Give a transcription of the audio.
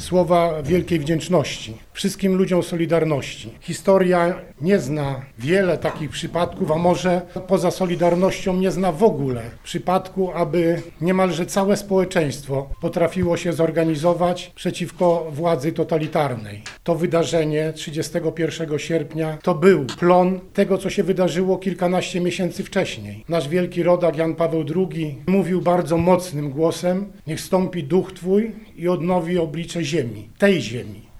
słowa wielkiej wdzięczności wszystkim ludziom Solidarności. Historia nie zna wiele takich przypadków, a może poza Solidarnością nie zna w ogóle przypadku, aby niemalże całe społeczeństwo potrafiło się zorganizować przeciwko władzy totalitarnej. To wydarzenie 31 sierpnia to był plon tego, co się wydarzyło kilkanaście miesięcy wcześniej. Nasz wielki rodak Jan Paweł II mówił bardzo mocnym głosem: niech stąpi duch Twój i odnowi oblicze ziemi, tej ziemi.